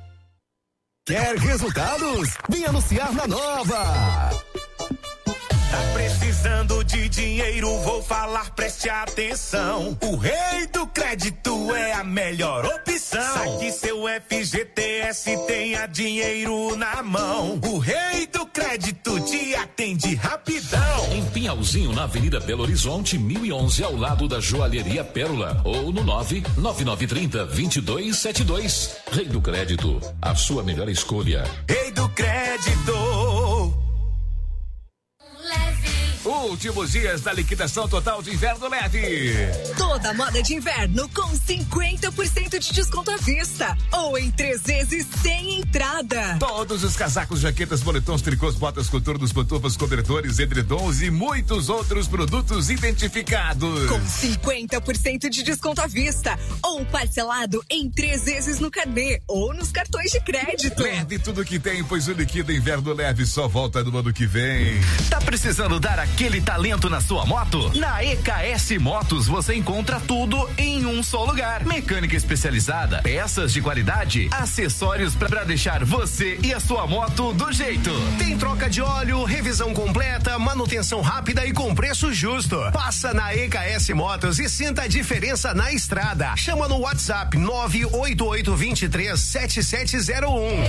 Quer resultados? Vem anunciar na Nova. Tá precisando de dinheiro, vou falar, preste atenção. O Rei do Crédito é a melhor opção. Saque seu F G T S, tenha dinheiro na mão. O Rei do Crédito te atende rapidão. Em Pinhalzinho, na Avenida Belo Horizonte, mil e onze, ao lado da Joalheria Pérola. Ou no nove nove nove três zero, dois dois sete dois. Rei do Crédito, a sua melhor escolha. Rei do Crédito. Últimos dias da liquidação total de inverno leve. Toda moda de inverno com cinquenta por cento de desconto à vista. Ou em três vezes sem entrada. Todos os casacos, jaquetas, boletons, tricôs, botas, coturnos, pantufas, cobertores, edredons e muitos outros produtos identificados. Com cinquenta por cento de desconto à vista. Ou parcelado em três vezes no carnê ou nos cartões de crédito. Leve tudo que tem, pois o Liquida Inverno Leve só volta no ano que vem. Tá precisando dar aquele talento na sua moto? Na E K S Motos você encontra tudo em um só lugar. Mecânica especializada, peças de qualidade, acessórios para deixar você e a sua moto do jeito. Tem troca de óleo, revisão completa, manutenção rápida e com preço justo. Passa na E K S Motos e sinta a diferença na estrada. Chama no WhatsApp nove oito oito dois três sete sete zero um.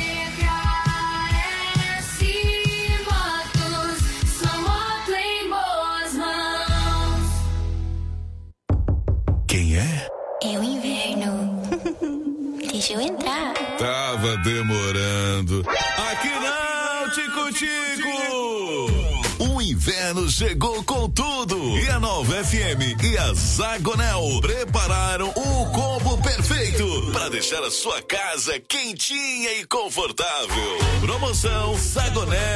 Quem é? É o inverno. Deixa eu entrar. Tava demorando. Aqui não, Tico Tico! O inverno chegou com tudo. E a Nova F M e a Zagonel prepararam o combo perfeito para deixar a sua casa quentinha e confortável. Promoção Zagonel